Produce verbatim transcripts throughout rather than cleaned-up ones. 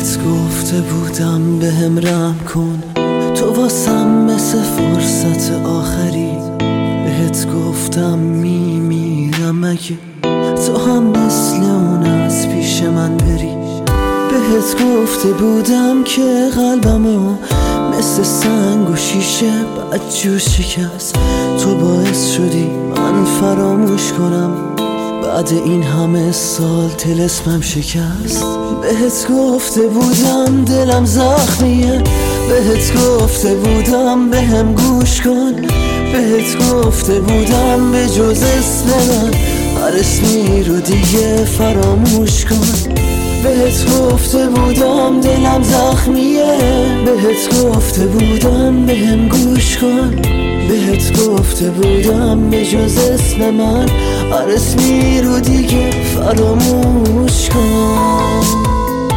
بهت گفته بودم بهم رحم کن، تو واسم مثل فرصت آخری. بهت گفتم میمیرم اگه تو هم مثل اون از پیش من بری. بهت گفته بودم که قلبمو مثل سنگ و شیشه بدجور شکست. تو باعث شدی من فراموش کنم، بعد این همه سال طلسمم شکست. بهت گفته بودم دلم زخمیه، بهت گفته بودم بهم گوش کن. بهت گفته بودم به جز اسم من هر اسمی رو دیگه فراموش کن. بهت گفته بودم دلم زخمیه، بهت گفته بودم بهم گوش کن. بهت گفته بودم به جز اسم من هر اسمی رو دیگه فراموش کن.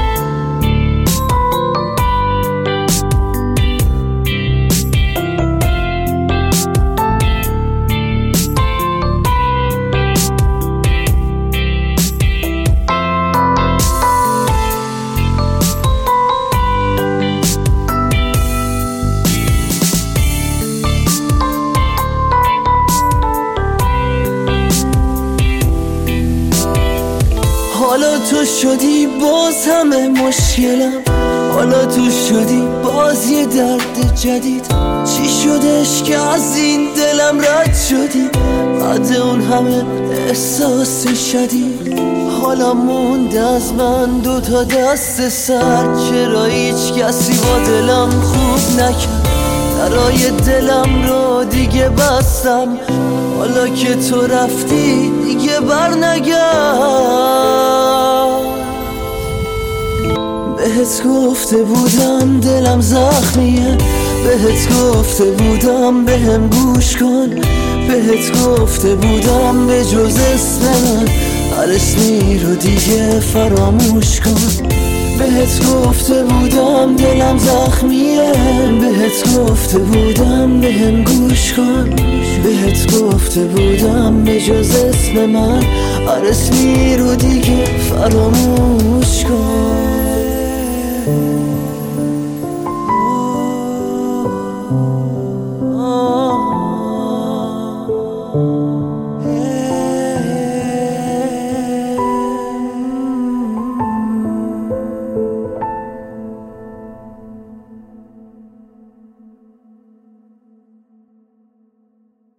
حالا تو شدی باز همه مشکلم، حالا تو شدی باز یه درد جدید. چی شدش که از این دلم رد شدی بعد اون همه احساس شدید؟ حالا مونده از من دو تا دست سر، چرا هیچ کسی با دلم خوب نکرد؟ درای دلم رو دیگه بستم، حالا که تو رفتی دیگه بر نگرد. بهت گفته بودم دلم زخمیه، بهت گفته بودم بهم گوش کن. بهت گفته بودم به جز اسم من هر اسمی رو دیگه فراموش کن. بهت گفته بودم دلم زخمیه، بهت گفته بودم بهم گوش کن. بهت گفته بودم به جز اسم من هر اسمی رو دیگه فراموش کن.